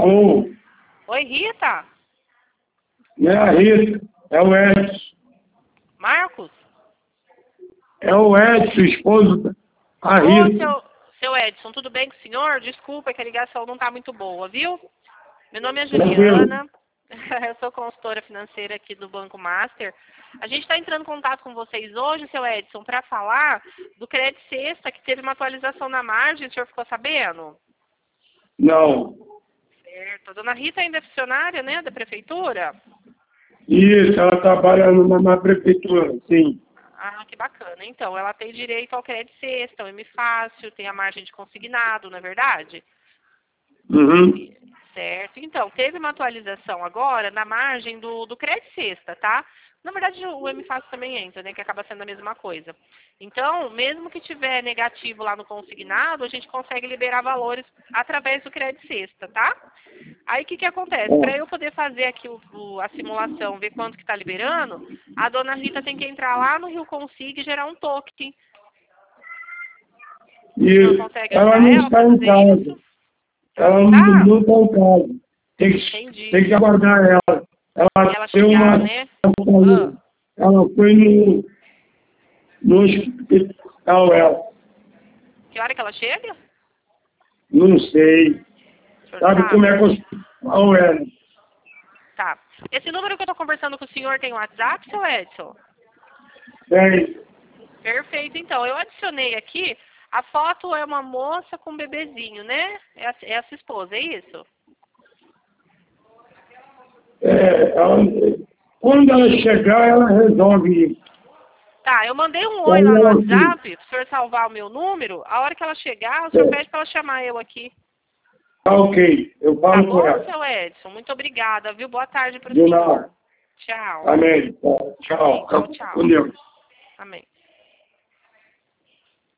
Alô? Oi, Rita? Não é a Rita, é o Edson. Marcos? É o Edson, esposo da a Ô, Rita. seu Edson, tudo bem com o senhor? Desculpa que a ligação não está muito boa, viu? Meu nome é Tranquilo. Juliana, eu sou consultora financeira aqui do Banco Master. A gente está entrando em contato com vocês hoje, seu Edson, para falar do Crédito Sexta, que teve uma atualização na margem, o senhor ficou sabendo? Não. Certo. A dona Rita ainda é funcionária, né, da prefeitura? Isso, ela trabalha na prefeitura, sim. Ah, que bacana. Então, ela tem direito ao crédito sexta, ao M Fácil, tem a margem de consignado, não é verdade? Uhum. Certo. Então, teve uma atualização agora na margem do crédito sexta, tá? Na verdade, o M Fácil também entra, né? Que acaba sendo a mesma coisa. Então, mesmo que tiver negativo lá no consignado, a gente consegue liberar valores através do crédito sexta, tá? Aí, o que acontece? Para eu poder fazer aqui a simulação, ver quanto que está liberando, a dona Rita tem que entrar lá no Rio Consig e gerar um token. O senhor E consegue ela ajudar não ela está para em fazer casa. isso? Ela Ela não não tá? não está em casa. Entendi. Tem que aguardar ela. Ela Ela tem chegar, uma. né? Ah, Ela foi no hospital, ela. que hora que ela chega? Não sei. O senhor Sabe como é sabe? que o hospital é? Tá. Esse número que eu tô conversando com o senhor tem WhatsApp, seu Edson? Tem. Perfeito, então. Eu adicionei aqui, a foto é uma moça com um bebezinho, né? É a sua esposa, é isso? Quando ela chegar, ela resolve isso. Tá, eu mandei um oi Aí lá no ela diz, WhatsApp, pro senhor salvar o meu número. A hora que ela chegar, o senhor pede para ela chamar eu aqui. tá ok, eu Tá falo com bom, ela. seu Edson? Muito obrigada, viu? Boa tarde pro De senhor. nada. Tchau. Amém. Amém. Tchau. Tchau, Com tchau. Deus.